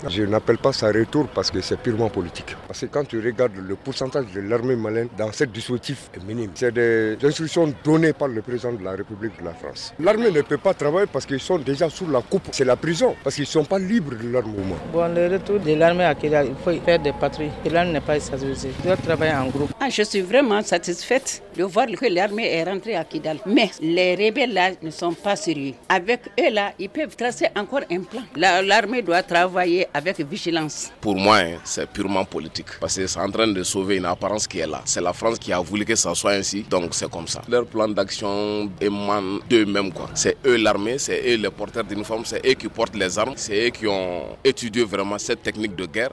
Je n'appelle pas ça retour parce que c'est purement politique. Parce que quand tu regardes le pourcentage de l'armée malienne dans ce dispositif est minime. C'est des instructions données par le président de la République de la France. L'armée ne peut pas travailler parce qu'ils sont déjà sous la coupe. C'est la prison parce qu'ils ne sont pas libres de leur mouvement. Bon, le retour de l'armée à Kidal, il faut faire des patrouilles. Kidal n'est pas essentialisé. Ils doivent travailler en groupe. Je suis vraiment satisfaite de voir que l'armée est rentrée à Kidal. Mais les rebelles là ne sont pas sérieux. Avec eux là, ils peuvent tracer encore un plan. L'armée doit travailler avec vigilance. Pour moi, c'est purement politique. Parce que c'est en train de sauver une apparence qui est là. C'est la France qui a voulu que ça soit ainsi. Donc c'est comme ça. Leur plan d'action émane d'eux-mêmes, quoi. C'est eux l'armée, c'est eux les porteurs d'uniformes, c'est eux qui portent les armes, c'est eux qui ont étudié vraiment cette technique de guerre.